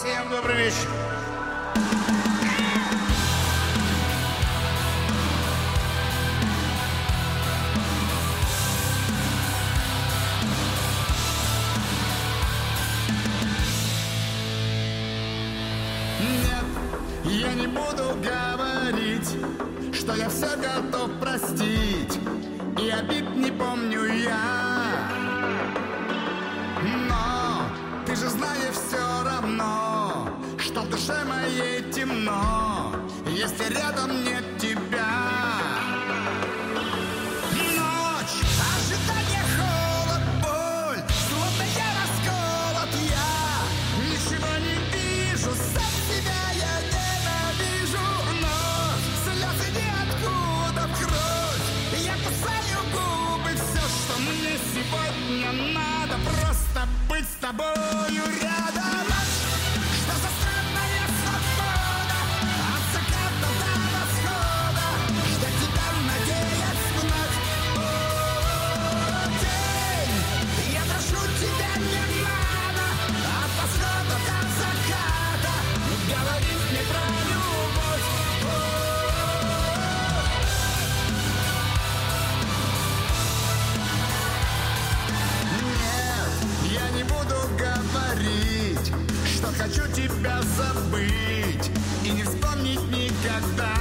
Всем добрый вечер. Нет, я не буду говорить, что я все готов простить, и обид не помню я. Но ты же знаешь все равно, что в душе моей темно, если рядом нет тебя. Ночь, ожидание, холод, боль, словно я расколот, я ничего не вижу, сам себя я ненавижу. Но слезы ниоткуда в кровь, я кусаю губы, все, что мне сегодня надо, просто быть с тобою рядом. Что за странная свобода, от заката до восхода, ждать тебя, надеясь вновь. О, день, я прошу тебя, не надо, от восхода до заката говорить мне про любовь. Нет, я не буду говорить, что хочу тебя забыть и не вспомнить никогда.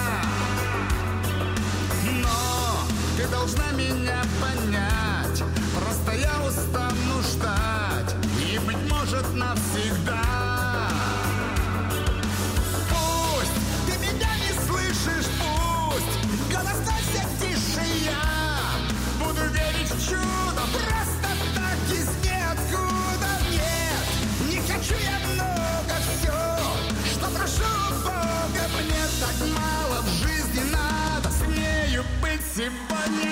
Но ты должна меня понять, просто я устану ждать, и, быть может, навсегда. Пусть ты меня не слышишь, пусть голоса все тише, я буду верить в чудо, просто так из ниоткуда. Нет, не хочу я много, все, что прошу у Бога, мне так мало в жизни надо с нею быть сегодня.